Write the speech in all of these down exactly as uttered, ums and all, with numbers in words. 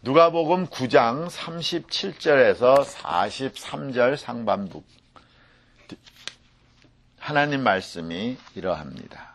누가복음 구 장 삼십칠 절에서 사십삼 절 상반부 하나님 말씀이 이러합니다.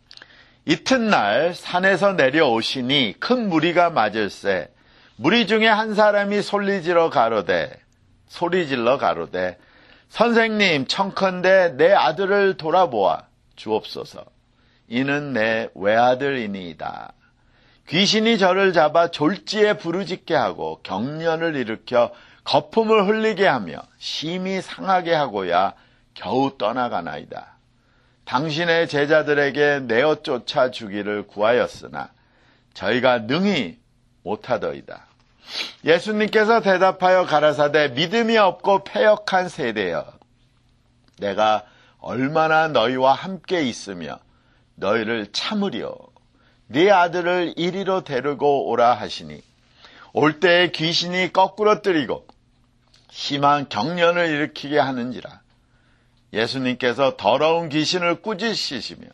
이튿날 산에서 내려오시니 큰 무리가 맞을세 무리 중에 한 사람이 소리질러 가로되 소리질러 가로되 선생님 청컨대 내 아들을 돌아보아 주옵소서. 이는 내 외아들이니이다. 귀신이 저를 잡아 졸지에 부르짖게 하고 경련을 일으켜 거품을 흘리게 하며 심히 상하게 하고야 겨우 떠나가나이다. 당신의 제자들에게 내어 쫓아 주기를 구하였으나 저희가 능히 못하더이다. 예수님께서 대답하여 가라사대 믿음이 없고 패역한 세대여 내가 얼마나 너희와 함께 있으며 너희를 참으려 네 아들을 이리로 데리고 오라 하시니 올 때에 귀신이 거꾸로 뜨리고 심한 경련을 일으키게 하는지라. 예수님께서 더러운 귀신을 꾸짖으시며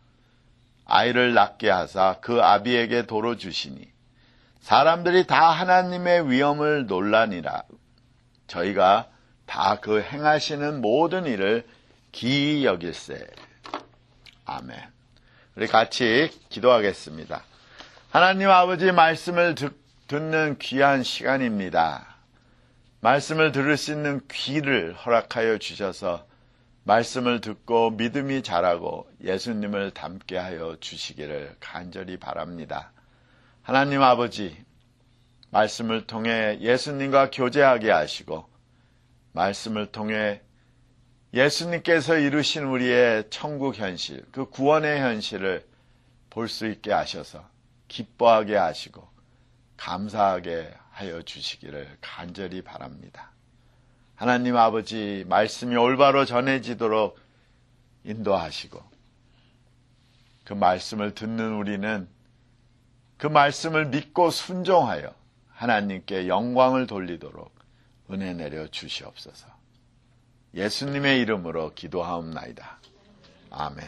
아이를 낳게 하사 그 아비에게 도로 주시니 사람들이 다 하나님의 위엄을 놀라니라. 저희가 다 그 행하시는 모든 일을 기이 여길세. 아멘. 우리 같이 기도하겠습니다. 하나님 아버지 말씀을 듣, 듣는 귀한 시간입니다. 말씀을 들을 수 있는 귀를 허락하여 주셔서 말씀을 듣고 믿음이 자라고 예수님을 닮게 하여 주시기를 간절히 바랍니다. 하나님 아버지, 말씀을 통해 예수님과 교제하게 하시고 말씀을 통해 예수님께서 이루신 우리의 천국 현실, 그 구원의 현실을 볼 수 있게 하셔서 기뻐하게 하시고 감사하게 하여 주시기를 간절히 바랍니다. 하나님 아버지, 말씀이 올바로 전해지도록 인도하시고 그 말씀을 듣는 우리는 그 말씀을 믿고 순종하여 하나님께 영광을 돌리도록 은혜 내려 주시옵소서. 예수님의 이름으로 기도하옵나이다. 아멘.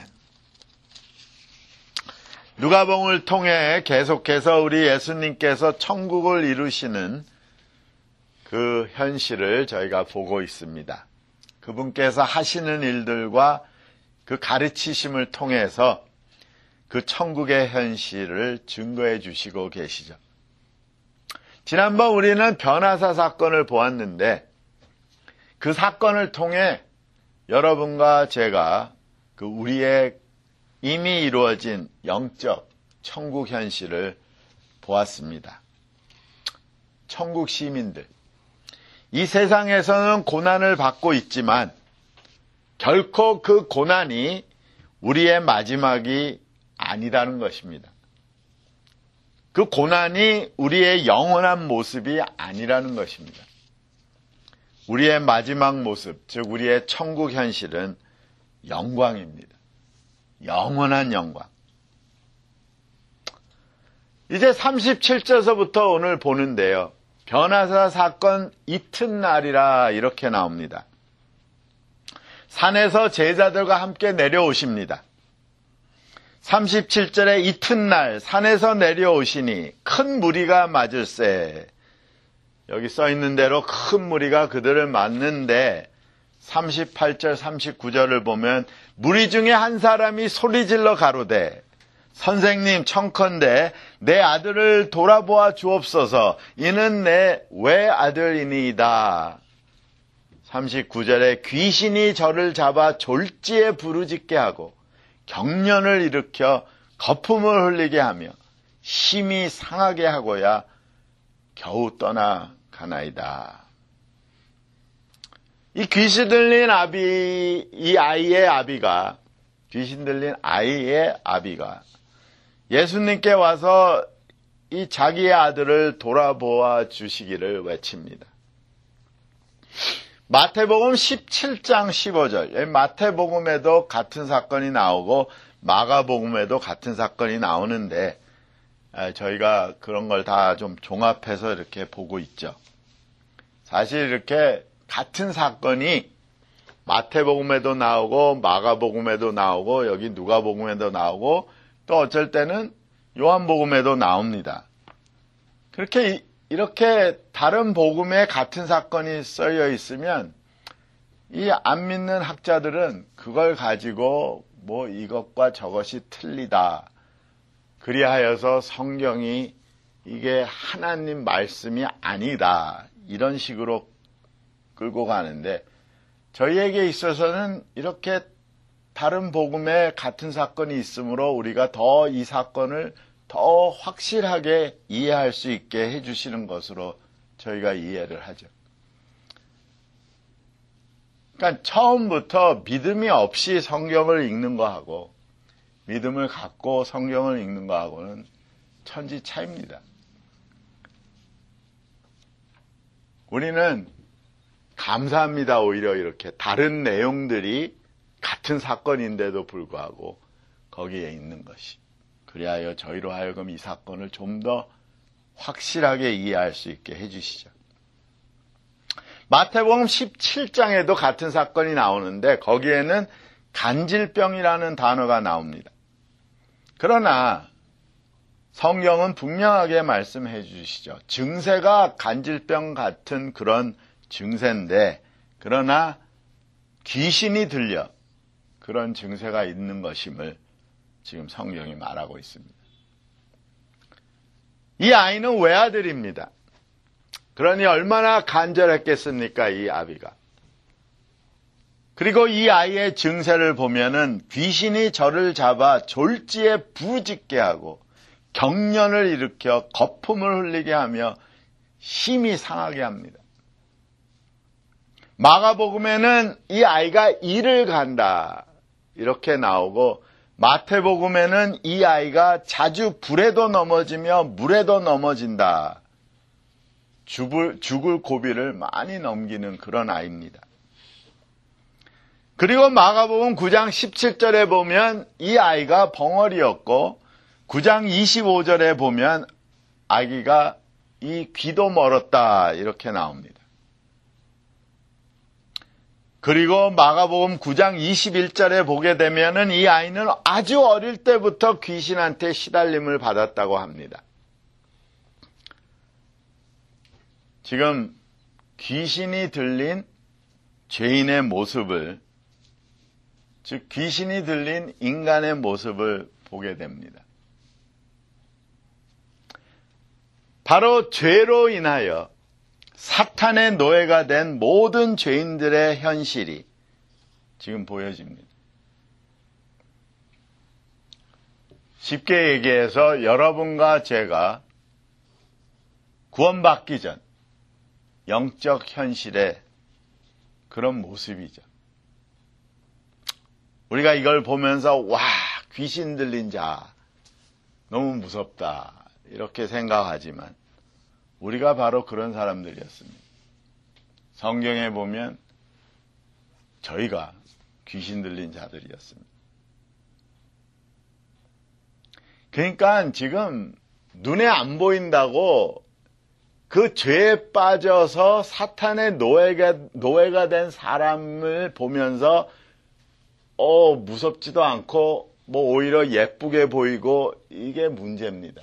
누가복음을 통해 계속해서 우리 예수님께서 천국을 이루시는 그 현실을 저희가 보고 있습니다. 그분께서 하시는 일들과 그 가르치심을 통해서 그 천국의 현실을 증거해 주시고 계시죠. 지난번 우리는 변화사 사건을 보았는데 그 사건을 통해 여러분과 제가 그 우리의 이미 이루어진 영적 천국 현실을 보았습니다. 천국 시민들, 이 세상에서는 고난을 받고 있지만 결코 그 고난이 우리의 마지막이 아니라는 것입니다. 그 고난이 우리의 영원한 모습이 아니라는 것입니다. 우리의 마지막 모습, 즉 우리의 천국 현실은 영광입니다. 영원한 영광. 이제 삼십칠 절서부터 오늘 보는데요. 변화사 사건 이튿날이라 이렇게 나옵니다. 산에서 제자들과 함께 내려오십니다. 삼십칠 절에 이튿날 산에서 내려오시니 큰 무리가 맞을세. 여기 써 있는 대로 큰 무리가 그들을 맞는데 삼십팔 절 삼십구 절을 보면 무리 중에 한 사람이 소리질러 가로되 선생님 청컨대 내 아들을 돌아보아 주옵소서. 이는 내 외아들이니이다. 삼십구 절에 귀신이 저를 잡아 졸지에 부르짖게 하고 경련을 일으켜 거품을 흘리게 하며 심히 상하게 하고야 겨우 떠나가나이다. 이 귀신 들린 아비, 이 아이의 아비가, 귀신 들린 아이의 아비가 예수님께 와서 이 자기의 아들을 돌아보아 주시기를 외칩니다. 마태복음 십칠 장 십오 절, 마태복음에도 같은 사건이 나오고 마가복음에도 같은 사건이 나오는데 저희가 그런 걸 다 좀 종합해서 이렇게 보고 있죠. 사실 이렇게 같은 사건이 마태복음에도 나오고 마가복음에도 나오고 여기 누가복음에도 나오고 또 어쩔 때는 요한복음에도 나옵니다. 그렇게 이렇게 다른 복음에 같은 사건이 쓰여 있으면 이 안 믿는 학자들은 그걸 가지고 뭐 이것과 저것이 틀리다. 그리하여서 성경이 이게 하나님 말씀이 아니다. 이런 식으로 끌고 가는데 저희에게 있어서는 이렇게 다른 복음에 같은 사건이 있으므로 우리가 더 이 사건을 더 확실하게 이해할 수 있게 해주시는 것으로 저희가 이해를 하죠. 그러니까 처음부터 믿음이 없이 성경을 읽는 거하고 믿음을 갖고 성경을 읽는 거하고는 천지 차이입니다. 우리는 감사합니다. 오히려 이렇게 다른 내용들이 같은 사건인데도 불구하고 거기에 있는 것이. 그리하여 저희로 하여금 이 사건을 좀 더 확실하게 이해할 수 있게 해주시죠. 마태복음 십칠 장에도 같은 사건이 나오는데 거기에는 간질병이라는 단어가 나옵니다. 그러나 성경은 분명하게 말씀해 주시죠. 증세가 간질병 같은 그런 증세인데 그러나 귀신이 들려 그런 증세가 있는 것임을 지금 성경이 말하고 있습니다. 이 아이는 외아들입니다. 그러니 얼마나 간절했겠습니까, 이 아비가. 그리고 이 아이의 증세를 보면은 귀신이 저를 잡아 졸지에 부르짖게 하고 경련을 일으켜 거품을 흘리게 하며 심히 상하게 합니다. 마가복음에는 이 아이가 이를 간다 이렇게 나오고 마태복음에는 이 아이가 자주 불에도 넘어지며 물에도 넘어진다. 죽을, 죽을 고비를 많이 넘기는 그런 아이입니다. 그리고 마가복음 구 장 십칠 절에 보면 이 아이가 벙어리였고 구 장 이십오 절에 보면 아기가 이 귀도 멀었다 이렇게 나옵니다. 그리고 마가복음 구 장 이십일 절에 보게 되면은 이 아이는 아주 어릴 때부터 귀신한테 시달림을 받았다고 합니다. 지금 귀신이 들린 죄인의 모습을, 즉 귀신이 들린 인간의 모습을 보게 됩니다. 바로 죄로 인하여 사탄의 노예가 된 모든 죄인들의 현실이 지금 보여집니다. 쉽게 얘기해서 여러분과 제가 구원받기 전 영적 현실의 그런 모습이죠. 우리가 이걸 보면서 와, 귀신 들린 자 너무 무섭다 이렇게 생각하지만 우리가 바로 그런 사람들이었습니다. 성경에 보면 저희가 귀신 들린 자들이었습니다. 그러니까 지금 눈에 안 보인다고 그 죄에 빠져서 사탄의 노예가, 노예가 된 사람을 보면서 어, 무섭지도 않고 뭐 오히려 예쁘게 보이고 이게 문제입니다.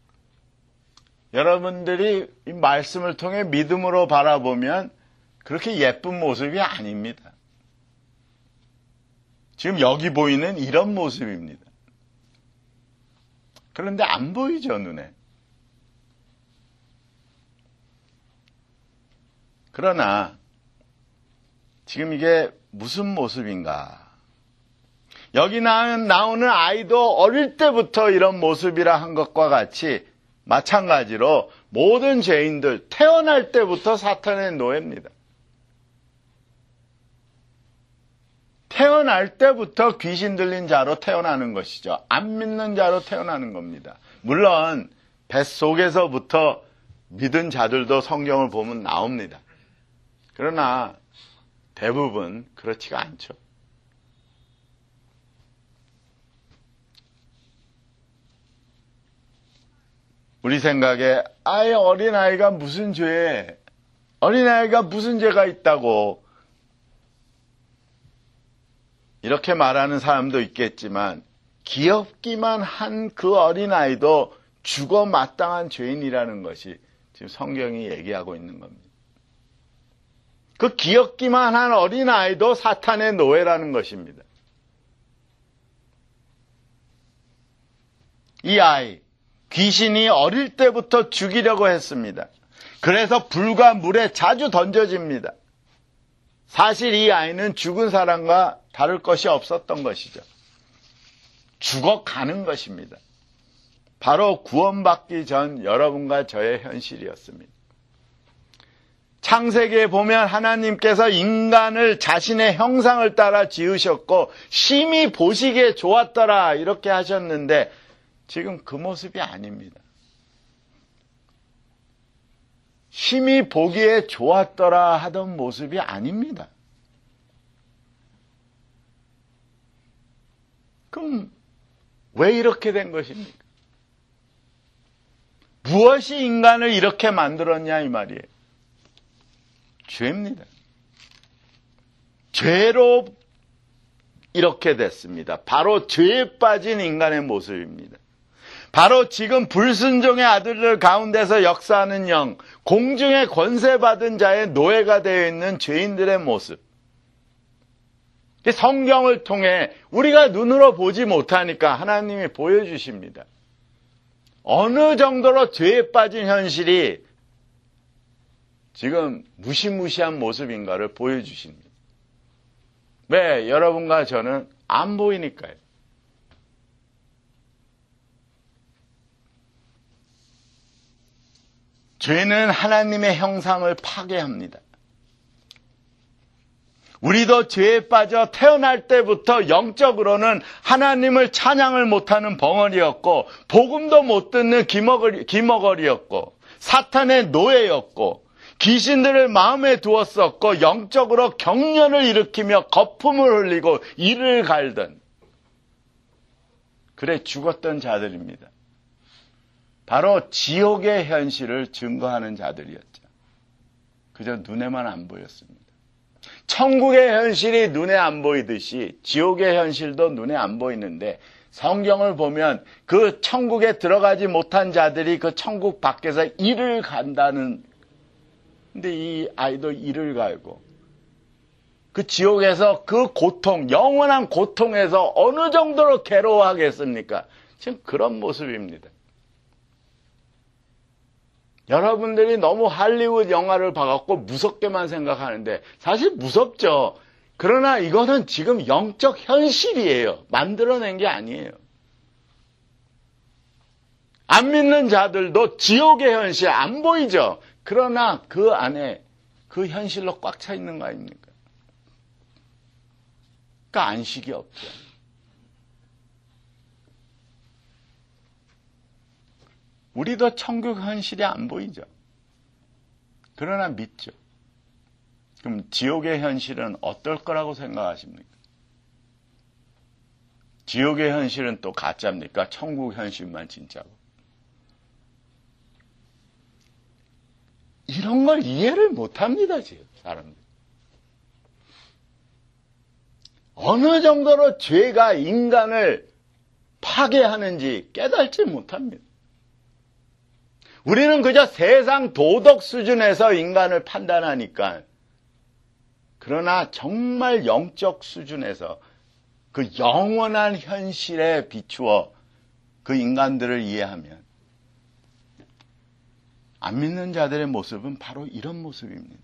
여러분들이 이 말씀을 통해 믿음으로 바라보면 그렇게 예쁜 모습이 아닙니다. 지금 여기 보이는 이런 모습입니다. 그런데 안 보이죠, 눈에. 그러나 지금 이게 무슨 모습인가? 여기 나오는 아이도 어릴 때부터 이런 모습이라 한 것과 같이 마찬가지로 모든 죄인들 태어날 때부터 사탄의 노예입니다. 태어날 때부터 귀신 들린 자로 태어나는 것이죠. 안 믿는 자로 태어나는 겁니다. 물론 뱃속에서부터 믿은 자들도 성경을 보면 나옵니다. 그러나 대부분 그렇지가 않죠. 우리 생각에 아예 어린아이가 무슨 죄, 어린아이가 무슨 죄가 있다고 이렇게 말하는 사람도 있겠지만 귀엽기만 한 그 어린아이도 죽어 마땅한 죄인이라는 것이 지금 성경이 얘기하고 있는 겁니다. 그 귀엽기만 한 어린아이도 사탄의 노예라는 것입니다. 이 아이, 귀신이 어릴 때부터 죽이려고 했습니다. 그래서 불과 물에 자주 던져집니다. 사실 이 아이는 죽은 사람과 다를 것이 없었던 것이죠. 죽어가는 것입니다. 바로 구원받기 전 여러분과 저의 현실이었습니다. 창세기에 보면 하나님께서 인간을 자신의 형상을 따라 지으셨고 심히 보시기에 좋았더라 이렇게 하셨는데 지금 그 모습이 아닙니다. 심히 보기에 좋았더라 하던 모습이 아닙니다. 그럼 왜 이렇게 된 것입니까? 무엇이 인간을 이렇게 만들었냐 이 말이에요. 죄입니다. 죄로 이렇게 됐습니다. 바로 죄에 빠진 인간의 모습입니다. 바로 지금 불순종의 아들들 가운데서 역사하는 영, 공중의 권세받은 자의 노예가 되어 있는 죄인들의 모습. 성경을 통해 우리가 눈으로 보지 못하니까 하나님이 보여주십니다. 어느 정도로 죄에 빠진 현실이 지금 무시무시한 모습인가를 보여주십니다. 왜? 여러분과 저는 안 보이니까요. 죄는 하나님의 형상을 파괴합니다. 우리도 죄에 빠져 태어날 때부터 영적으로는 하나님을 찬양을 못하는 벙어리였고 복음도 못 듣는 기머거리, 기머거리였고 사탄의 노예였고 귀신들을 마음에 두었었고 영적으로 경련을 일으키며 거품을 흘리고 이를 갈던 그래 죽었던 자들입니다. 바로 지옥의 현실을 증거하는 자들이었죠. 그저 눈에만 안 보였습니다. 천국의 현실이 눈에 안 보이듯이 지옥의 현실도 눈에 안 보이는데 성경을 보면 그 천국에 들어가지 못한 자들이 그 천국 밖에서 이를 간다는 근데 이 아이도 이를 갈고 그 지옥에서 그 고통, 영원한 고통에서 어느 정도로 괴로워하겠습니까? 지금 그런 모습입니다. 여러분들이 너무 할리우드 영화를 봐갖고 무섭게만 생각하는데 사실 무섭죠. 그러나 이거는 지금 영적 현실이에요. 만들어낸 게 아니에요. 안 믿는 자들도 지옥의 현실 안 보이죠. 그러나 그 안에 그 현실로 꽉 차 있는 거 아닙니까? 그러니까 안식이 없죠. 우리도 천국 현실이 안 보이죠. 그러나 믿죠. 그럼 지옥의 현실은 어떨 거라고 생각하십니까? 지옥의 현실은 또 가짜입니까? 천국 현실만 진짜고. 이런 걸 이해를 못합니다, 지금 사람들. 어느 정도로 죄가 인간을 파괴하는지 깨닫지 못합니다. 우리는 그저 세상 도덕 수준에서 인간을 판단하니까 그러나 정말 영적 수준에서 그 영원한 현실에 비추어 그 인간들을 이해하면 안 믿는 자들의 모습은 바로 이런 모습입니다.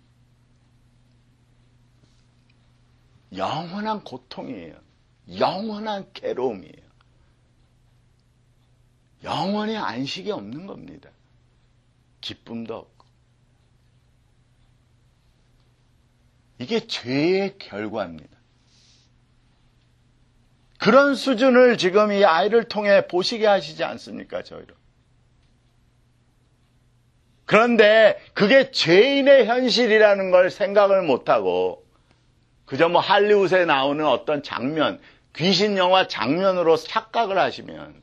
영원한 고통이에요. 영원한 괴로움이에요. 영원히 안식이 없는 겁니다. 기쁨도 없고. 이게 죄의 결과입니다. 그런 수준을 지금 이 아이를 통해 보시게 하시지 않습니까, 저희로. 그런데 그게 죄인의 현실이라는 걸 생각을 못하고 그저 뭐 할리우드에 나오는 어떤 장면, 귀신 영화 장면으로 착각을 하시면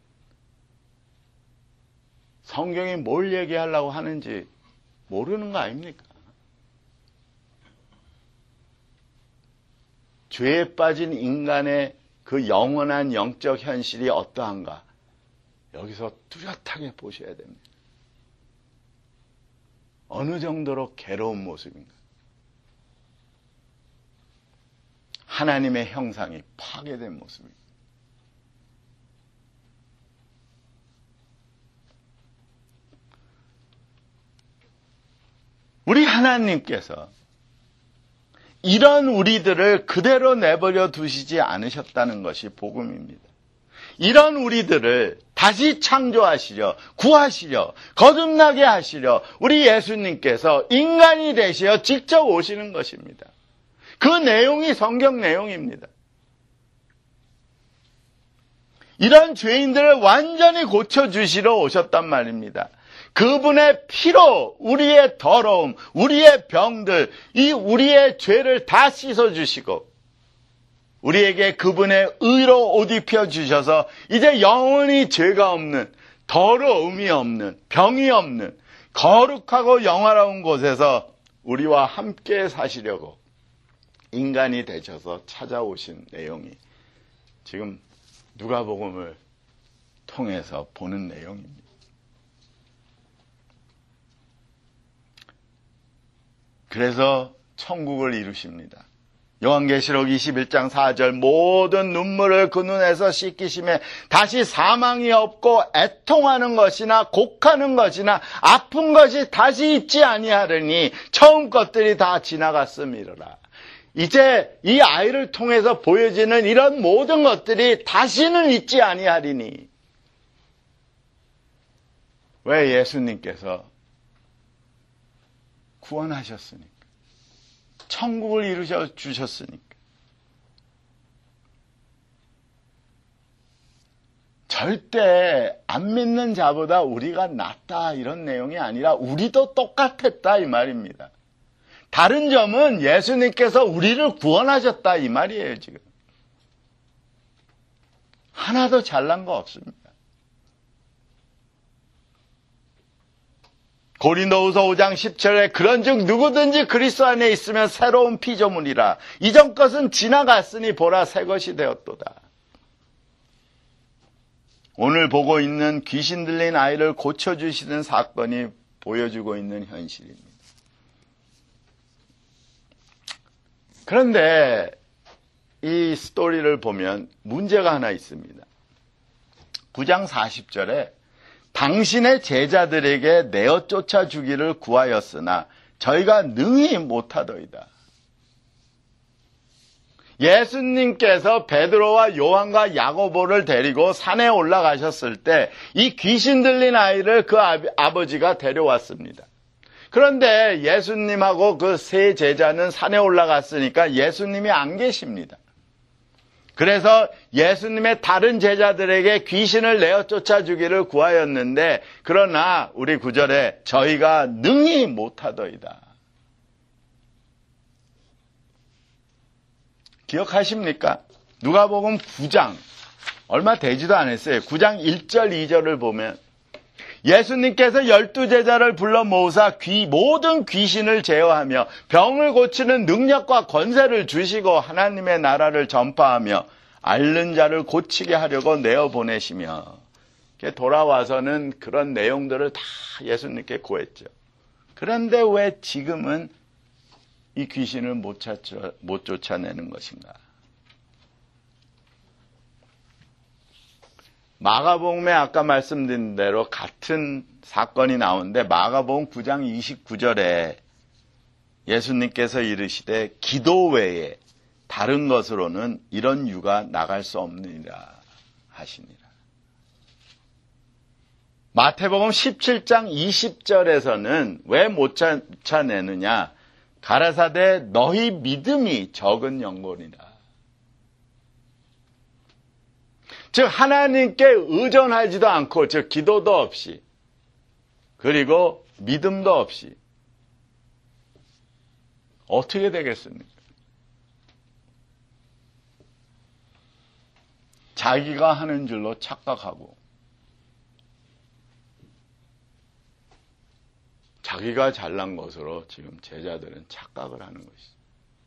성경이 뭘 얘기하려고 하는지 모르는 거 아닙니까? 죄에 빠진 인간의 그 영원한 영적 현실이 어떠한가? 여기서 뚜렷하게 보셔야 됩니다. 어느 정도로 괴로운 모습인가? 하나님의 형상이 파괴된 모습입니다. 우리 하나님께서 이런 우리들을 그대로 내버려 두시지 않으셨다는 것이 복음입니다. 이런 우리들을 다시 창조하시려, 구하시려, 거듭나게 하시려 우리 예수님께서 인간이 되시어 직접 오시는 것입니다. 그 내용이 성경 내용입니다. 이런 죄인들을 완전히 고쳐주시러 오셨단 말입니다. 그분의 피로 우리의 더러움, 우리의 병들, 이 우리의 죄를 다 씻어주시고 우리에게 그분의 의로 옷 입혀주셔서 이제 영원히 죄가 없는, 더러움이 없는, 병이 없는 거룩하고 영화로운 곳에서 우리와 함께 사시려고 인간이 되셔서 찾아오신 내용이 지금 누가복음을 통해서 보는 내용입니다. 그래서 천국을 이루십니다. 요한계시록 이십일 장 사 절 모든 눈물을 그 눈에서 씻기심에 다시 사망이 없고 애통하는 것이나 곡하는 것이나 아픈 것이 다시 있지 아니하리니 처음 것들이 다 지나갔음이로라. 이제 이 아이를 통해서 보여지는 이런 모든 것들이 다시는 있지 아니하리니. 왜? 예수님께서 구원하셨으니까. 천국을 이루셔 주셨으니까. 절대 안 믿는 자보다 우리가 낫다 이런 내용이 아니라 우리도 똑같았다 이 말입니다. 다른 점은 예수님께서 우리를 구원하셨다 이 말이에요 지금. 하나도 잘난 거 없습니다. 고린도후서 오 장 십 절에 그런즉 누구든지 그리스도 안에 있으면 새로운 피조물이라. 이전 것은 지나갔으니 보라 새 것이 되었도다. 오늘 보고 있는 귀신 들린 아이를 고쳐주시는 사건이 보여주고 있는 현실입니다. 그런데 이 스토리를 보면 문제가 하나 있습니다. 구 장 사십 절에 당신의 제자들에게 내어 쫓아 주기를 구하였으나 저희가 능히 못하더이다. 예수님께서 베드로와 요한과 야고보를 데리고 산에 올라가셨을 때 이 귀신 들린 아이를 그 아버지가 데려왔습니다. 그런데 예수님하고 그 세 제자는 산에 올라갔으니까 예수님이 안 계십니다. 그래서 예수님의 다른 제자들에게 귀신을 내어 쫓아주기를 구하였는데 그러나 우리 구 절에 저희가 능히 못하더이다. 기억하십니까? 누가복음 구 장 얼마 되지도 않았어요. 구 장 일 절 이 절을 보면 예수님께서 열두 제자를 불러 모으사 귀, 모든 귀신을 제어하며 병을 고치는 능력과 권세를 주시고 하나님의 나라를 전파하며 앓는 자를 고치게 하려고 내어보내시며 돌아와서는 그런 내용들을 다 예수님께 구했죠. 그런데 왜 지금은 이 귀신을 못, 쫓아, 못 쫓아내는 것인가? 마가복음에 아까 말씀드린 대로 같은 사건이 나오는데 마가복음 구 장 이십구 절에 예수님께서 이르시되 기도 외에 다른 것으로는 이런 유가 나갈 수 없느니라 하시니라. 마태복음 십칠 장 이십 절에서는 왜 못 쫓아내느냐? 가라사대 너희 믿음이 적은 영혼이라. 즉 하나님께 의존하지도 않고 즉 기도도 없이 그리고 믿음도 없이 어떻게 되겠습니까? 자기가 하는 줄로 착각하고 자기가 잘난 것으로 지금 제자들은 착각을 하는 것이죠.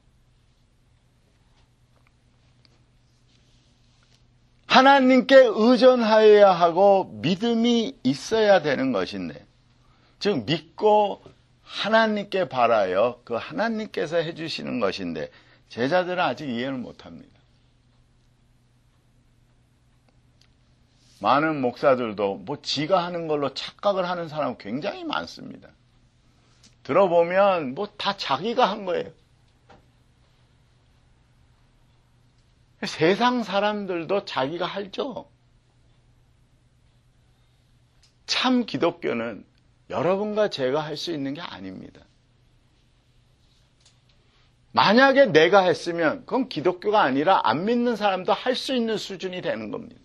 하나님께 의존하여야 하고 믿음이 있어야 되는 것인데 즉 믿고 하나님께 바라여 그 하나님께서 해주시는 것인데 제자들은 아직 이해를 못합니다. 많은 목사들도 뭐 지가 하는 걸로 착각을 하는 사람 굉장히 많습니다. 들어보면 뭐 다 자기가 한 거예요. 세상 사람들도 자기가 할죠. 참 기독교는 여러분과 제가 할 수 있는 게 아닙니다. 만약에 내가 했으면 그건 기독교가 아니라 안 믿는 사람도 할 수 있는 수준이 되는 겁니다.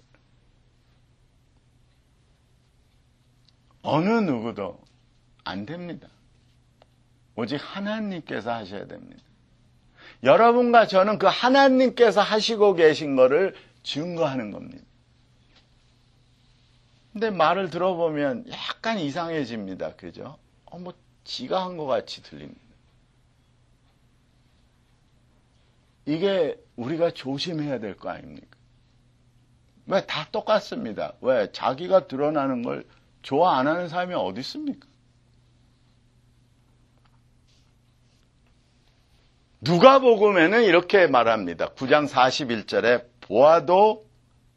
어느 누구도 안 됩니다. 오직 하나님께서 하셔야 됩니다. 여러분과 저는 그 하나님께서 하시고 계신 것을 증거하는 겁니다. 근데 말을 들어보면 약간 이상해집니다. 그죠? 어, 뭐, 지가 한 것 같이 들립니다. 이게 우리가 조심해야 될 거 아닙니까? 왜? 다 똑같습니다. 왜? 자기가 드러나는 걸 좋아 안 하는 사람이 어디 있습니까? 누가복음에는 이렇게 말합니다. 구 장 사십일 절에 보아도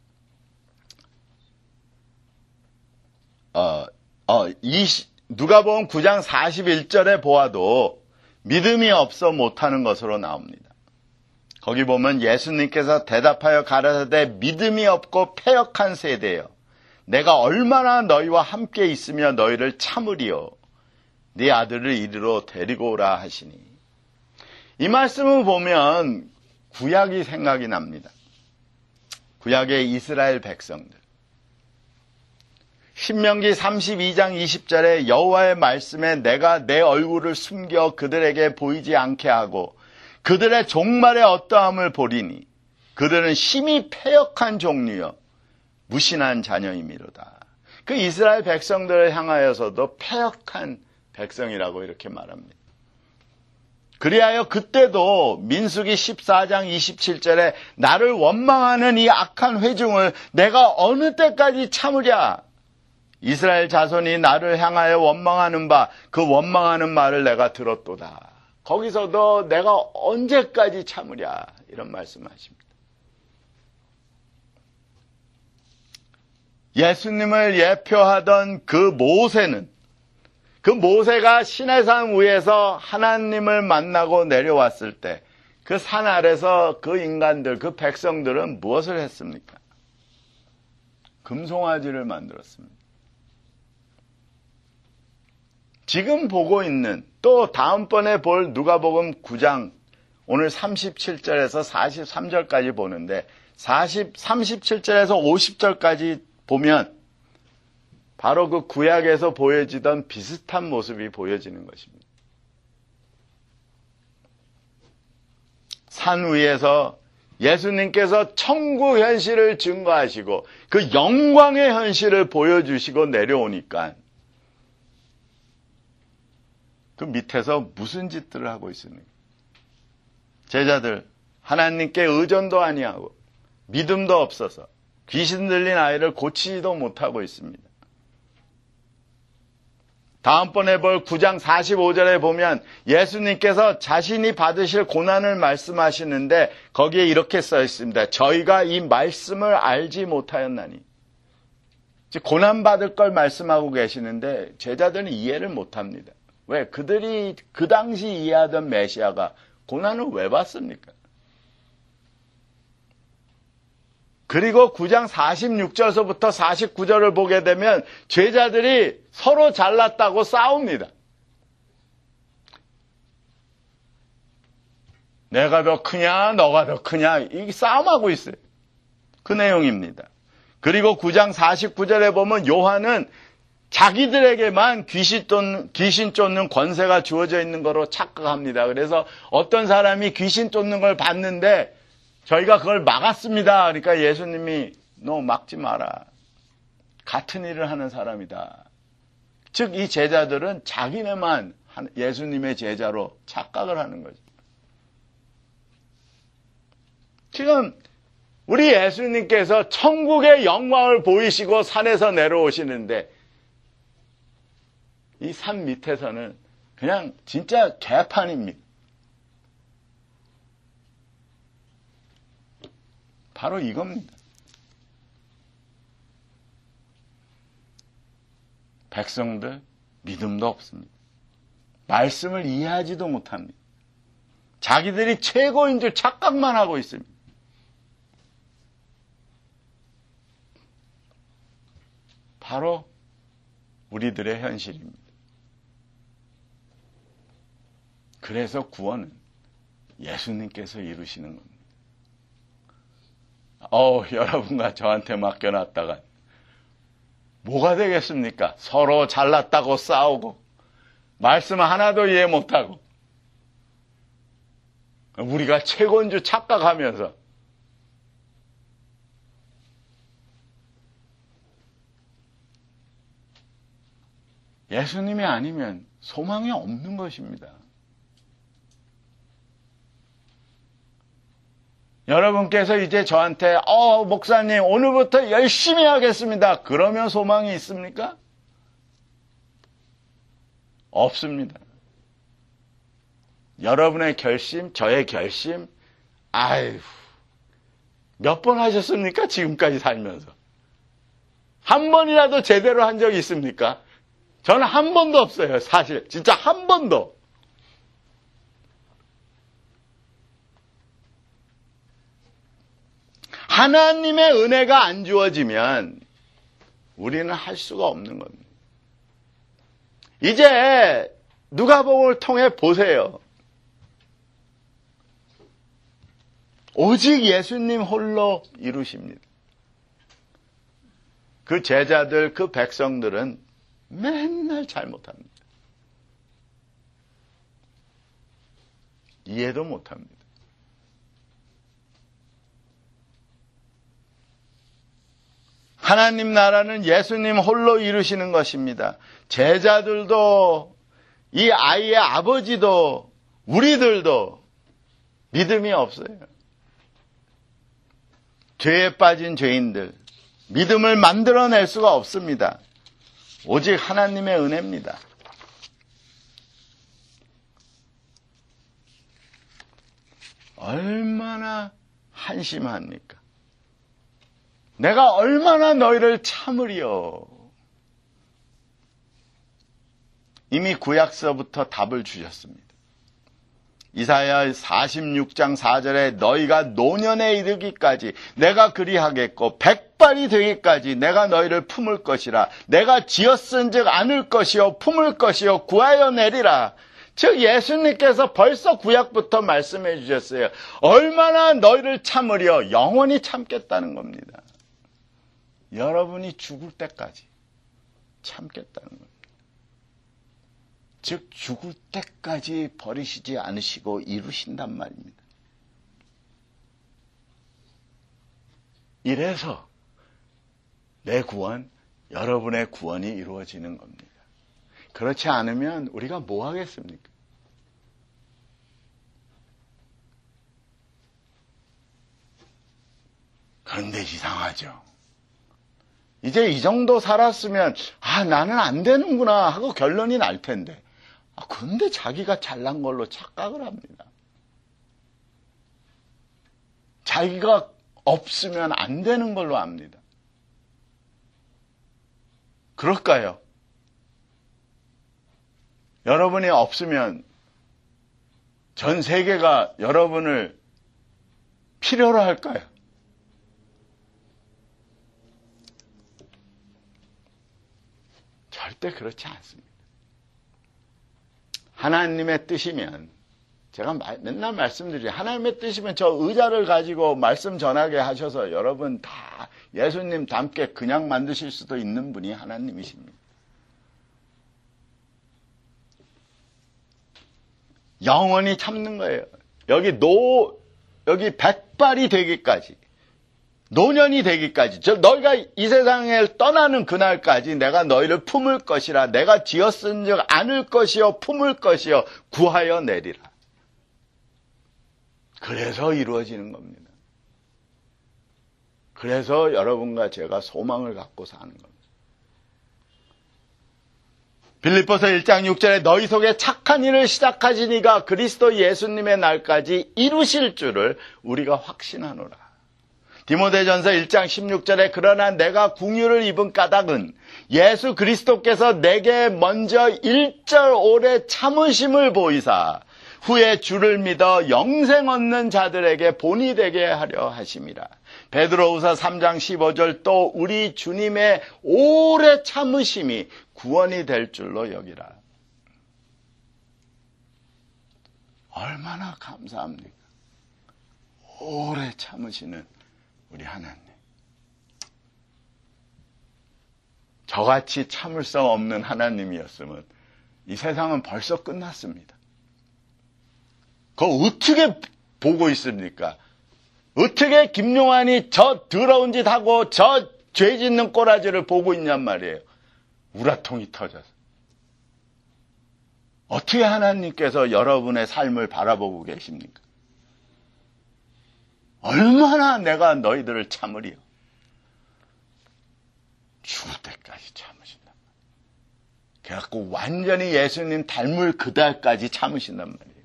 어, 어, 이십, 누가복음 구 장 사십일 절에 보아도 믿음이 없어 못하는 것으로 나옵니다. 거기 보면 예수님께서 대답하여 가라사대 믿음이 없고 패역한 세대여 내가 얼마나 너희와 함께 있으며 너희를 참으리요 네 아들을 이리로 데리고 오라 하시니 이 말씀을 보면 구약이 생각이 납니다. 구약의 이스라엘 백성들. 신명기 삼십이 장 이십 절에 여호와의 말씀에 내가 내 얼굴을 숨겨 그들에게 보이지 않게 하고 그들의 종말의 어떠함을 보리니 그들은 심히 패역한 종류여 무신한 자녀이미로다. 그 이스라엘 백성들을 향하여서도 패역한 백성이라고 이렇게 말합니다. 그리하여 그때도 민수기 십사 장 이십칠 절에 나를 원망하는 이 악한 회중을 내가 어느 때까지 참으랴. 이스라엘 자손이 나를 향하여 원망하는 바 그 원망하는 말을 내가 들었도다. 거기서도 내가 언제까지 참으랴 이런 말씀하십니다. 예수님을 예표하던 그 모세는 그 모세가 시내산 위에서 하나님을 만나고 내려왔을 때 그 산 아래서 그 인간들, 그 백성들은 무엇을 했습니까? 금송아지를 만들었습니다. 지금 보고 있는 또 다음번에 볼 누가복음 구 장 오늘 삼십칠 절에서 사십삼 절까지 보는데 사십, 삼십칠 절에서 오십 절까지 보면 바로 그 구약에서 보여지던 비슷한 모습이 보여지는 것입니다. 산 위에서 예수님께서 천국 현실을 증거하시고 그 영광의 현실을 보여주시고 내려오니까 그 밑에서 무슨 짓들을 하고 있습니까? 제자들 하나님께 의존도 아니하고 믿음도 없어서 귀신 들린 아이를 고치지도 못하고 있습니다. 다음번에 볼 구 장 사십오 절에 보면 예수님께서 자신이 받으실 고난을 말씀하시는데 거기에 이렇게 써 있습니다. 저희가 이 말씀을 알지 못하였나니. 즉 고난받을 걸 말씀하고 계시는데 제자들은 이해를 못합니다. 왜? 그들이 그 당시 이해하던 메시아가 고난을 왜 받습니까? 그리고 구 장 사십육 절서부터 사십구 절을 보게 되면 제자들이 서로 잘났다고 싸웁니다. 내가 더 크냐 너가 더 크냐 이 싸움하고 있어요. 그 내용입니다. 그리고 구 장 사십구 절에 보면 요한은 자기들에게만 귀신 쫓는, 귀신 쫓는 권세가 주어져 있는 거로 착각합니다. 그래서 어떤 사람이 귀신 쫓는 걸 봤는데 저희가 그걸 막았습니다. 그러니까 예수님이 너 막지 마라. 같은 일을 하는 사람이다. 즉 이 제자들은 자기네만 예수님의 제자로 착각을 하는 거죠. 지금 우리 예수님께서 천국의 영광을 보이시고 산에서 내려오시는데 이 산 밑에서는 그냥 진짜 개판입니다. 바로 이겁니다. 백성들 믿음도 없습니다. 말씀을 이해하지도 못합니다. 자기들이 최고인 줄 착각만 하고 있습니다. 바로 우리들의 현실입니다. 그래서 구원은 예수님께서 이루시는 겁니다. 어, 여러분과 저한테 맡겨놨다가 뭐가 되겠습니까? 서로 잘났다고 싸우고 말씀 하나도 이해 못하고 우리가 최고인 줄 착각하면서 예수님이 아니면 소망이 없는 것입니다. 여러분께서 이제 저한테 어 목사님 오늘부터 열심히 하겠습니다. 그러면 소망이 있습니까? 없습니다. 여러분의 결심, 저의 결심, 아유, 몇 번 하셨습니까? 지금까지 살면서. 한 번이라도 제대로 한 적이 있습니까? 저는 한 번도 없어요. 사실. 진짜 한 번도. 하나님의 은혜가 안 주어지면 우리는 할 수가 없는 겁니다. 이제 누가복음을 통해 보세요. 오직 예수님 홀로 이루십니다. 그 제자들, 그 백성들은 맨날 잘못합니다. 이해도 못합니다. 하나님 나라는 예수님 홀로 이루시는 것입니다. 제자들도 이 아이의 아버지도 우리들도 믿음이 없어요. 죄에 빠진 죄인들, 믿음을 만들어낼 수가 없습니다. 오직 하나님의 은혜입니다. 얼마나 한심합니까? 내가 얼마나 너희를 참으리요. 이미 구약서부터 답을 주셨습니다. 이사야 사십육 장 사 절에 너희가 노년에 이르기까지 내가 그리하겠고 백발이 되기까지 내가 너희를 품을 것이라. 내가 지었은즉 안을 것이요 품을 것이요 구하여 내리라. 즉 예수님께서 벌써 구약부터 말씀해 주셨어요. 얼마나 너희를 참으려 영원히 참겠다는 겁니다. 여러분이 죽을 때까지 참겠다는 겁니다. 즉 죽을 때까지 버리시지 않으시고 이루신단 말입니다. 이래서 내 구원, 여러분의 구원이 이루어지는 겁니다. 그렇지 않으면 우리가 뭐 하겠습니까? 그런데 이상하죠. 이제 이 정도 살았으면 아 나는 안 되는구나 하고 결론이 날 텐데 아, 근데 자기가 잘난 걸로 착각을 합니다. 자기가 없으면 안 되는 걸로 압니다. 그럴까요? 여러분이 없으면 전 세계가 여러분을 필요로 할까요? 절대 그렇지 않습니다. 하나님의 뜻이면 제가 맨날 말씀드리죠. 하나님의 뜻이면 저 의자를 가지고 말씀 전하게 하셔서 여러분 다 예수님 닮게 그냥 만드실 수도 있는 분이 하나님이십니다. 영원히 참는 거예요. 여기 노 여기 백발이 되기까지 노년이 되기까지 저 너희가 이 세상을 떠나는 그날까지 내가 너희를 품을 것이라. 내가 지었은즉 안을 것이요 품을 것이요 구하여 내리라. 그래서 이루어지는 겁니다. 그래서 여러분과 제가 소망을 갖고 사는 겁니다. 빌립보서 일 장 육 절에 너희 속에 착한 일을 시작하신 이가 그리스도 예수님의 날까지 이루실 줄을 우리가 확신하노라. 디모데전서 일 장 십육 절에 그러나 내가 궁유를 입은 까닭은 예수 그리스도께서 내게 먼저 일절 오래 참으심을 보이사 후에 주를 믿어 영생 얻는 자들에게 본이 되게 하려 하심이라. 베드로후서 삼 장 십오 절 또 우리 주님의 오래 참으심이 구원이 될 줄로 여기라. 얼마나 감사합니까? 오래 참으시는 우리 하나님. 저같이 참을성 없는 하나님이었으면 이 세상은 벌써 끝났습니다. 그거 어떻게 보고 있습니까? 어떻게 김용환이 저 더러운 짓 하고 저 죄 짓는 꼬라지를 보고 있냔 말이에요. 우라통이 터져서. 어떻게 하나님께서 여러분의 삶을 바라보고 계십니까? 얼마나 내가 너희들을 참으리요. 죽을 때까지 참으신단 말이에요. 그래갖고 완전히 예수님 닮을 그날까지 참으신단 말이에요.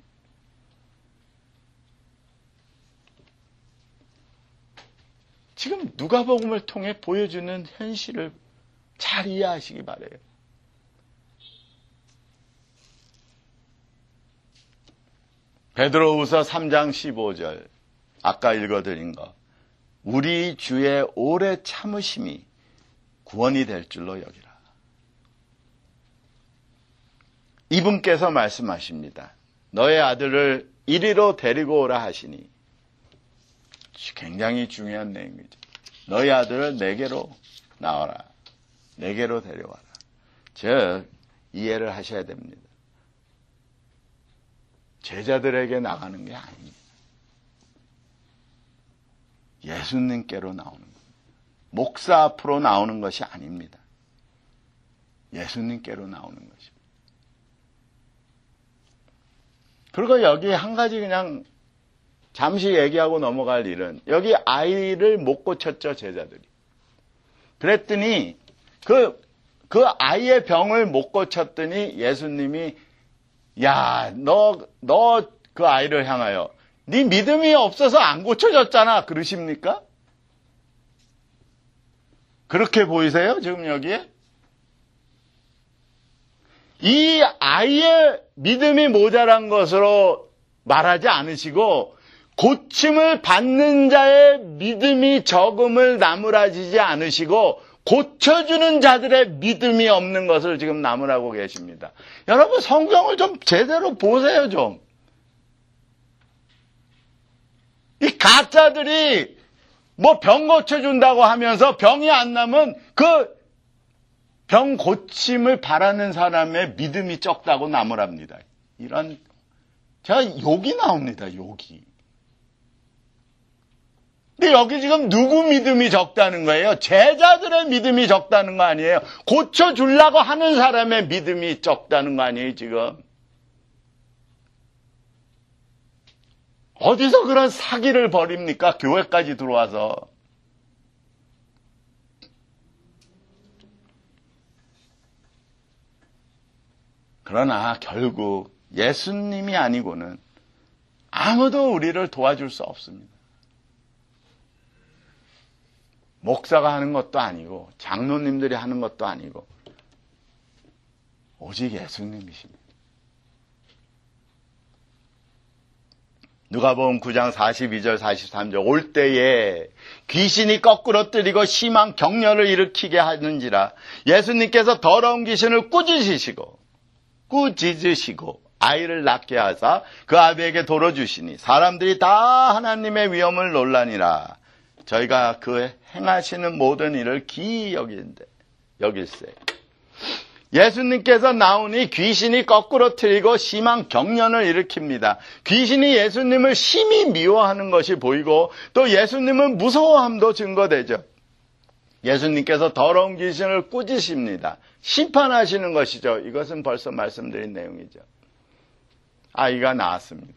지금 누가복음을 통해 보여주는 현실을 잘 이해하시기 바라요. 베드로후서 삼 장 십오 절 아까 읽어드린 거 우리 주의 오래 참으심이 구원이 될 줄로 여기라. 이분께서 말씀하십니다. 너의 아들을 이리로 데리고 오라 하시니 굉장히 중요한 내용이죠. 너희 아들을 내게로 나와라. 내게로 데려와라. 즉 이해를 하셔야 됩니다. 제자들에게 나가는 게 아닙니다. 예수님께로 나오는 겁니다. 목사 앞으로 나오는 것이 아닙니다. 예수님께로 나오는 것입니다. 그리고 여기 한 가지 그냥 잠시 얘기하고 넘어갈 일은 여기 아이를 못 고쳤죠, 제자들이. 그랬더니 그, 그 아이의 병을 못 고쳤더니 예수님이 야, 너, 너 그 아이를 향하여 네 믿음이 없어서 안 고쳐졌잖아. 그러십니까? 그렇게 보이세요? 지금 여기에? 이 아이의 믿음이 모자란 것으로 말하지 않으시고 고침을 받는 자의 믿음이 적음을 나무라지지 않으시고 고쳐주는 자들의 믿음이 없는 것을 지금 나무라고 계십니다. 여러분 성경을 좀 제대로 보세요 좀. 이 가짜들이 뭐 병 고쳐준다고 하면서 병이 안 나면 그 병 고침을 바라는 사람의 믿음이 적다고 나무랍니다. 이런 제가 욕이 나옵니다. 욕이. 근데 여기 지금 누구 믿음이 적다는 거예요? 제자들의 믿음이 적다는 거 아니에요? 고쳐주려고 하는 사람의 믿음이 적다는 거 아니에요, 지금? 어디서 그런 사기를 벌입니까? 교회까지 들어와서. 그러나 결국 예수님이 아니고는 아무도 우리를 도와줄 수 없습니다. 목사가 하는 것도 아니고 장로님들이 하는 것도 아니고 오직 예수님이십니다. 누가복음 구 장 사십이 절 사십삼 절 올 때에 귀신이 거꾸로 뜨리고 심한 격렬을 일으키게 하는지라 예수님께서 더러운 귀신을 꾸짖으시고 꾸짖으시고 아이를 낳게 하사 그 아비에게 도로 주시니 사람들이 다 하나님의 위엄을 놀라니라. 저희가 그 행하시는 모든 일을 기이 여긴데 여길세. 예수님께서 나오니 귀신이 거꾸로 틀리고 심한 경련을 일으킵니다. 귀신이 예수님을 심히 미워하는 것이 보이고 또 예수님을 무서워함도 증거되죠. 예수님께서 더러운 귀신을 꾸짖습니다. 심판하시는 것이죠. 이것은 벌써 말씀드린 내용이죠. 아이가 나왔습니다.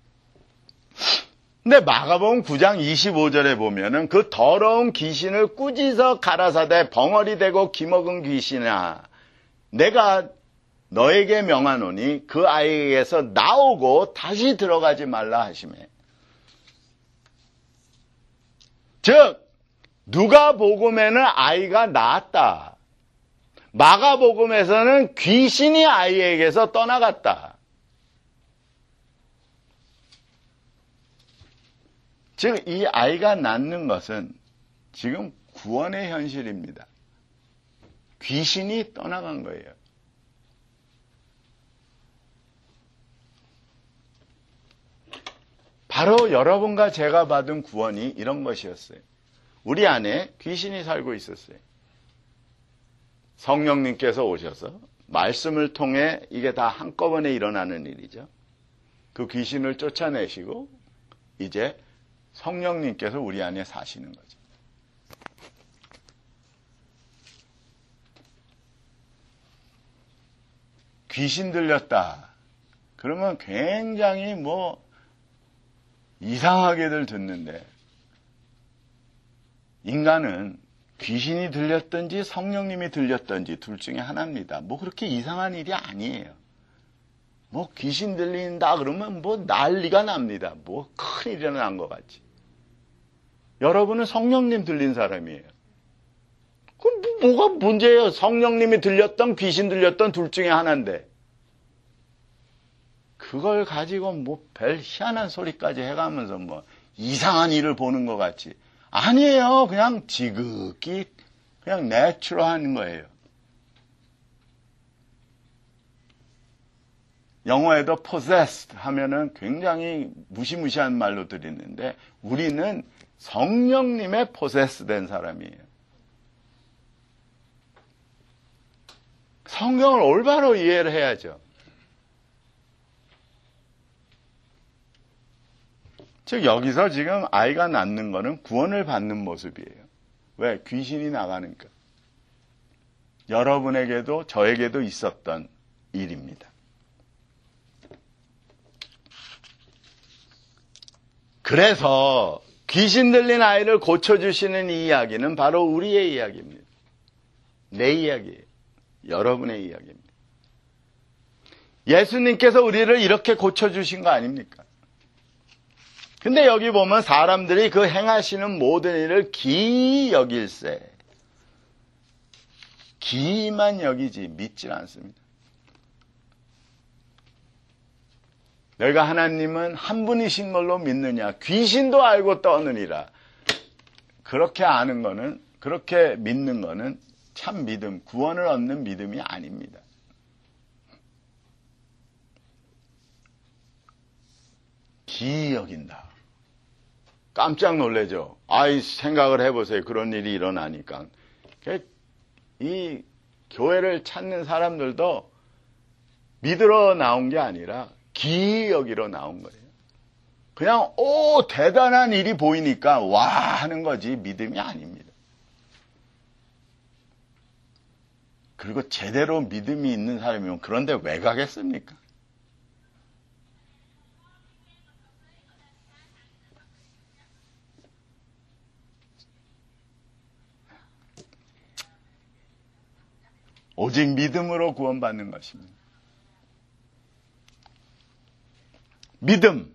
근데 마가복음 구 장 이십오 절에 보면은 그 더러운 귀신을 꾸짖어 가라사대 벙어리 되고 기먹은 귀신아 내가 너에게 명하노니 그 아이에게서 나오고 다시 들어가지 말라 하시매. 즉 누가복음에는 아이가 나았다. 마가복음에서는 귀신이 아이에게서 떠나갔다. 즉 이 아이가 낳는 것은 지금 구원의 현실입니다. 귀신이 떠나간 거예요. 바로 여러분과 제가 받은 구원이 이런 것이었어요. 우리 안에 귀신이 살고 있었어요. 성령님께서 오셔서 말씀을 통해 이게 다 한꺼번에 일어나는 일이죠. 그 귀신을 쫓아내시고 이제 성령님께서 우리 안에 사시는 거죠. 귀신 들렸다. 그러면 굉장히 뭐 이상하게들 듣는데 인간은 귀신이 들렸든지 성령님이 들렸든지 둘 중에 하나입니다. 뭐 그렇게 이상한 일이 아니에요. 뭐 귀신 들린다 그러면 뭐 난리가 납니다. 뭐 큰일이 난 것 같지. 여러분은 성령님 들린 사람이에요. 그럼 뭐, 뭐가 문제예요? 성령님이 들렸던 귀신 들렸던 둘 중에 하나인데 그걸 가지고 뭐 별 희한한 소리까지 해가면서 뭐 이상한 일을 보는 것 같지. 아니에요. 그냥 지극히 그냥 내추럴한 거예요. 영어에도 possessed 하면은 굉장히 무시무시한 말로 들리는데 우리는 성령님의 possessed 된 사람이에요. 성경을 올바로 이해를 해야죠. 즉 여기서 지금 아이가 낳는 거는 구원을 받는 모습이에요. 왜? 귀신이 나가니까. 여러분에게도 저에게도 있었던 일입니다. 그래서 귀신 들린 아이를 고쳐주시는 이 이야기는 바로 우리의 이야기입니다. 내 이야기예요. 여러분의 이야기입니다. 예수님께서 우리를 이렇게 고쳐주신 거 아닙니까? 근데 여기 보면 사람들이 그 행하시는 모든 일을 기이 여길세. 기이만 여기지 믿질 않습니다. 너희가 하나님은 한 분이신 걸로 믿느냐? 귀신도 알고 떠느니라. 그렇게 아는 거는, 그렇게 믿는 거는 참 믿음, 구원을 얻는 믿음이 아닙니다. 기이 여긴다. 깜짝 놀라죠. 아이, 생각을 해보세요. 그런 일이 일어나니까. 이 교회를 찾는 사람들도 믿으러 나온 게 아니라 기이 여기러 나온 거예요. 그냥 오 대단한 일이 보이니까 와 하는 거지 믿음이 아닙니다. 그리고 제대로 믿음이 있는 사람이면 그런데 왜 가겠습니까? 오직 믿음으로 구원받는 것입니다. 믿음.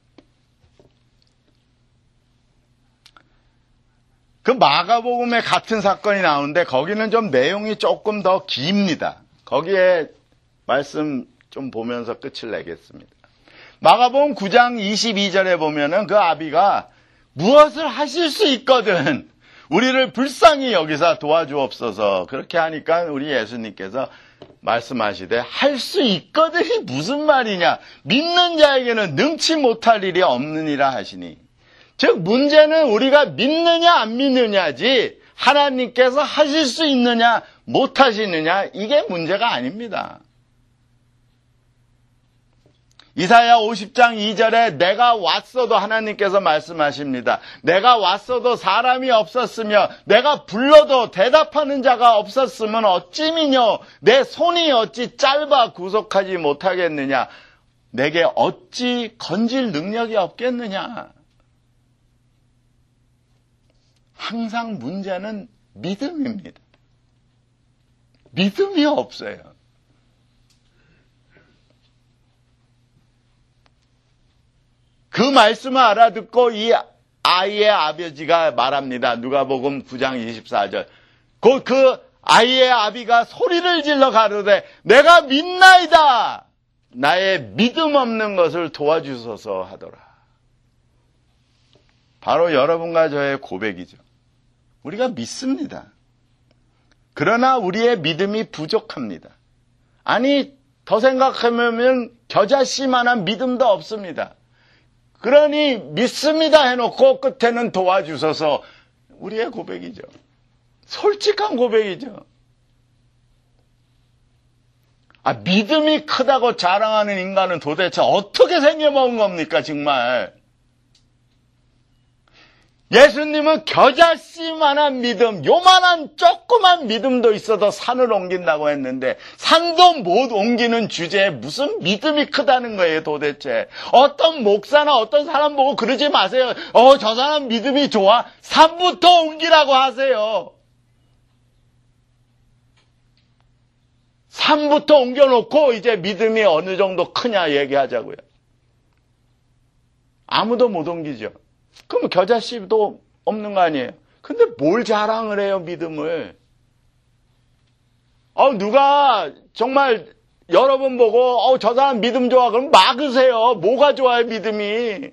그 마가복음에 같은 사건이 나오는데 거기는 좀 내용이 조금 더 깁니다. 거기에 말씀 좀 보면서 끝을 내겠습니다. 마가복음 구 장 이십이 절에 보면은 그 아비가 무엇을 하실 수 있거든 우리를 불쌍히 여기서 도와주옵소서. 그렇게 하니까 우리 예수님께서 말씀하시되 할 수 있거든이 무슨 말이냐. 믿는 자에게는 능치 못할 일이 없느니라 하시니. 즉 문제는 우리가 믿느냐 안 믿느냐지 하나님께서 하실 수 있느냐 못 하시느냐 이게 문제가 아닙니다. 이사야 오십 장 이 절에 내가 왔어도 하나님께서 말씀하십니다. 내가 왔어도 사람이 없었으며 내가 불러도 대답하는 자가 없었으면 어찌미뇨 내 손이 어찌 짧아 구속하지 못하겠느냐. 내게 어찌 건질 능력이 없겠느냐. 항상 문제는 믿음입니다. 믿음이 없어요. 그 말씀을 알아듣고 이 아이의 아버지가 말합니다. 누가복음 구 장 이십사 절. 그, 그 아이의 아비가 소리를 질러 가로되 내가 믿나이다. 나의 믿음 없는 것을 도와주소서 하더라. 바로 여러분과 저의 고백이죠. 우리가 믿습니다. 그러나 우리의 믿음이 부족합니다. 아니, 더 생각하면 겨자씨만한 믿음도 없습니다. 그러니 믿습니다 해놓고 끝에는 도와주셔서 우리의 고백이죠. 솔직한 고백이죠. 아, 믿음이 크다고 자랑하는 인간은 도대체 어떻게 생겨먹은 겁니까, 정말? 예수님은 겨자씨만한 믿음, 요만한 조그만 믿음도 있어도 산을 옮긴다고 했는데 산도 못 옮기는 주제에 무슨 믿음이 크다는 거예요, 도대체. 어떤 목사나 어떤 사람 보고 그러지 마세요. 어, 저 사람 믿음이 좋아. 산부터 옮기라고 하세요. 산부터 옮겨놓고 이제 믿음이 어느 정도 크냐 얘기하자고요. 아무도 못 옮기죠. 그럼 겨자씨도 없는 거 아니에요? 근데 뭘 자랑을 해요, 믿음을? 어, 누가 정말 여러분 보고, 어, 저 사람 믿음 좋아. 그럼 막으세요. 뭐가 좋아요, 믿음이?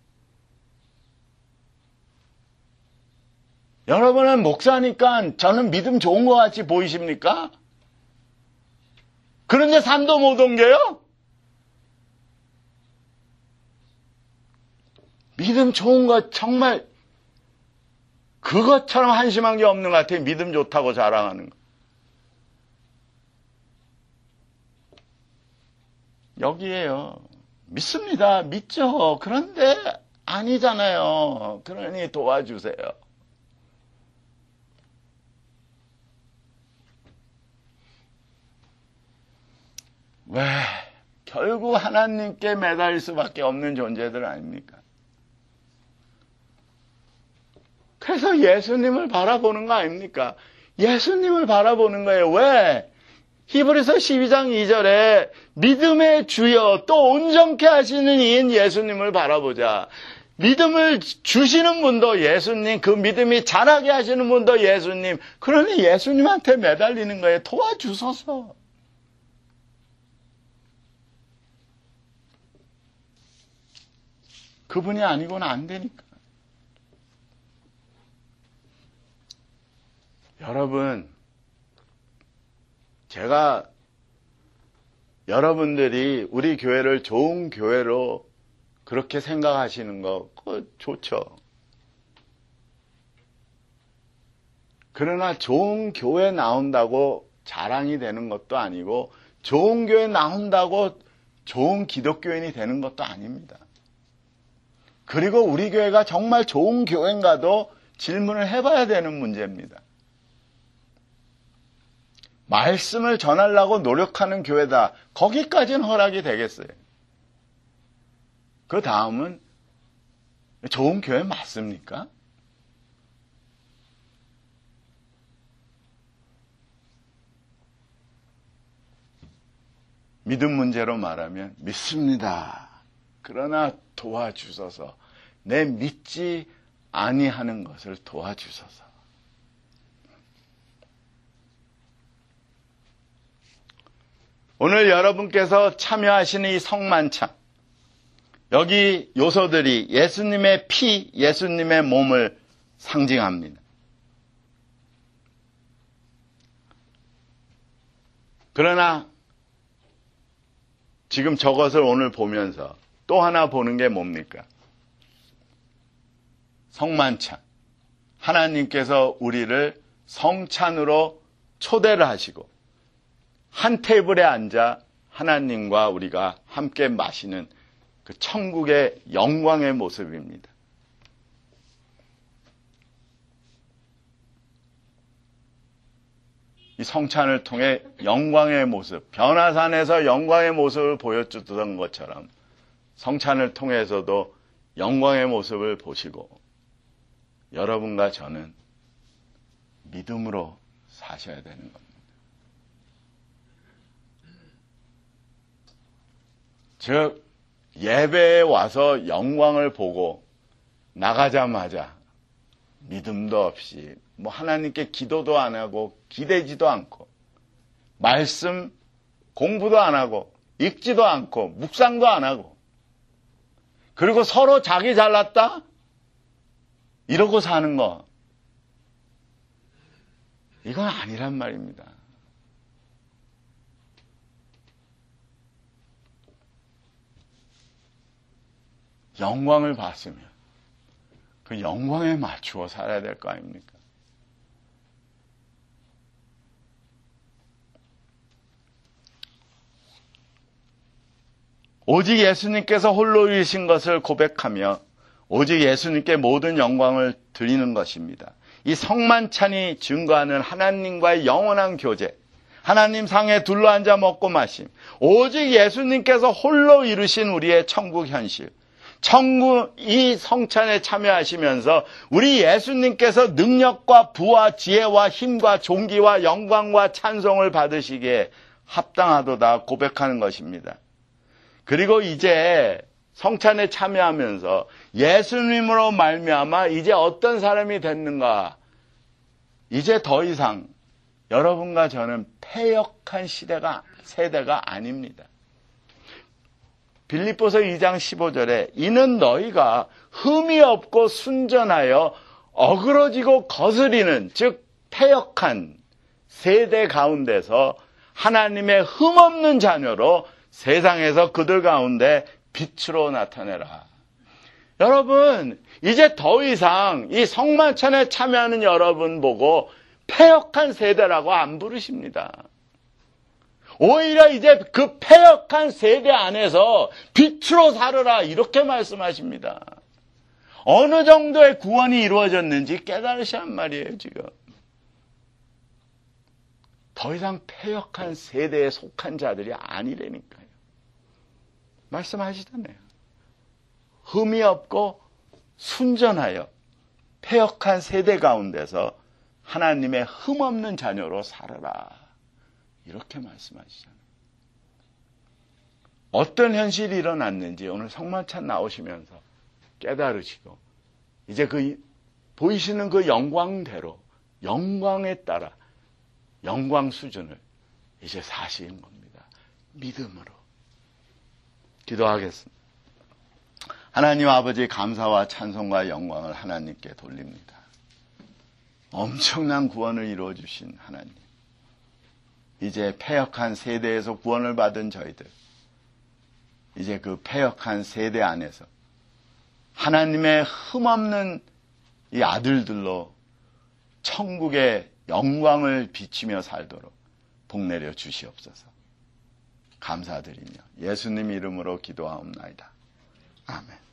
여러분은 목사니까 저는 믿음 좋은 것 같이 보이십니까? 그런데 산도 못 옮겨요? 믿음 좋은 것 정말 그것처럼 한심한 게 없는 것 같아요. 믿음 좋다고 자랑하는 거. 여기에요. 믿습니다. 믿죠. 그런데 아니잖아요. 그러니 도와주세요. 왜? 결국 하나님께 매달릴 수밖에 없는 존재들 아닙니까? 그래서 예수님을 바라보는 거 아닙니까? 예수님을 바라보는 거예요. 왜? 히브리서 십이 장 이 절에 믿음의 주여 또 온전케 하시는 이인 예수님을 바라보자. 믿음을 주시는 분도 예수님, 그 믿음이 자라게 하시는 분도 예수님. 그러니 예수님한테 매달리는 거예요. 도와주소서. 그분이 아니고는 안 되니까. 여러분, 제가 여러분들이 우리 교회를 좋은 교회로 그렇게 생각하시는 거 그거 좋죠. 그러나 좋은 교회 나온다고 자랑이 되는 것도 아니고 좋은 교회 나온다고 좋은 기독교인이 되는 것도 아닙니다. 그리고 우리 교회가 정말 좋은 교회인가도 질문을 해봐야 되는 문제입니다. 말씀을 전하려고 노력하는 교회다. 거기까지는 허락이 되겠어요. 그 다음은 좋은 교회 맞습니까? 믿음 문제로 말하면 믿습니다. 그러나 도와주소서. 내 믿지 아니하는 것을 도와주소서. 오늘 여러분께서 참여하시는 이 성만찬, 여기 요소들이 예수님의 피, 예수님의 몸을 상징합니다. 그러나 지금 저것을 오늘 보면서 또 하나 보는 게 뭡니까? 성만찬. 하나님께서 우리를 성찬으로 초대를 하시고 한 테이블에 앉아 하나님과 우리가 함께 마시는 그 천국의 영광의 모습입니다. 이 성찬을 통해 영광의 모습, 변화산에서 영광의 모습을 보여주던 것처럼 성찬을 통해서도 영광의 모습을 보시고 여러분과 저는 믿음으로 사셔야 되는 겁니다. 즉 예배에 와서 영광을 보고 나가자마자 믿음도 없이 뭐 하나님께 기도도 안 하고 기대지도 않고 말씀 공부도 안 하고 읽지도 않고 묵상도 안 하고 그리고 서로 자기 잘났다? 이러고 사는 거 이건 아니란 말입니다. 영광을 봤으면 그 영광에 맞추어 살아야 될 거 아닙니까? 오직 예수님께서 홀로 이르신 것을 고백하며 오직 예수님께 모든 영광을 드리는 것입니다. 이 성만찬이 증거하는 하나님과의 영원한 교제, 하나님 상에 둘러앉아 먹고 마심, 오직 예수님께서 홀로 이루신 우리의 천국 현실, 천국 이 성찬에 참여하시면서 우리 예수님께서 능력과 부와 지혜와 힘과 존귀와 영광과 찬송을 받으시기에 합당하도다 고백하는 것입니다. 그리고 이제 성찬에 참여하면서 예수님으로 말미암아 이제 어떤 사람이 됐는가? 이제 더 이상 여러분과 저는 패역한 시대가 세대가 아닙니다. 빌립보서 이 장 십오 절에 이는 너희가 흠이 없고 순전하여 어그러지고 거스리는 즉 패역한 세대 가운데서 하나님의 흠없는 자녀로 세상에서 그들 가운데 빛으로 나타내라. 여러분, 이제 더 이상 이 성만찬에 참여하는 여러분 보고 패역한 세대라고 안 부르십니다. 오히려 이제 그 패역한 세대 안에서 빛으로 살으라 이렇게 말씀하십니다. 어느 정도의 구원이 이루어졌는지 깨달으시란 말이에요, 지금. 더 이상 패역한 세대에 속한 자들이 아니라니까요. 말씀하시잖아요. 흠이 없고 순전하여 패역한 세대 가운데서 하나님의 흠없는 자녀로 살아라. 이렇게 말씀하시잖아요. 어떤 현실이 일어났는지 오늘 성만찬 나오시면서 깨달으시고 이제 그 보이시는 그 영광대로 영광에 따라 영광 수준을 이제 사시는 겁니다. 믿음으로. 기도하겠습니다. 하나님 아버지 감사와 찬송과 영광을 하나님께 돌립니다. 엄청난 구원을 이루어주신 하나님. 이제 패역한 세대에서 구원을 받은 저희들. 이제 그 패역한 세대 안에서 하나님의 흠없는 이 아들들로 천국의 영광을 비치며 살도록 복내려 주시옵소서. 감사드리며 예수님 이름으로 기도하옵나이다. 아멘.